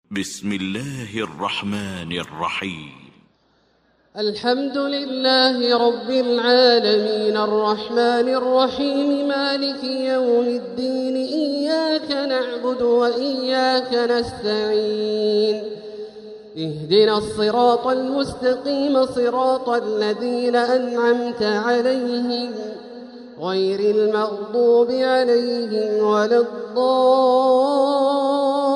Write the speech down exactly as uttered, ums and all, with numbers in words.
بسم الله الرحمن الرحيم. الحمد لله رب العالمين الرحمن الرحيم مالك يوم الدين إياك نعبد وإياك نستعين اهدنا الصراط المستقيم صراط الذين أنعمت عليهم غير المغضوب عليهم ولا الضالين.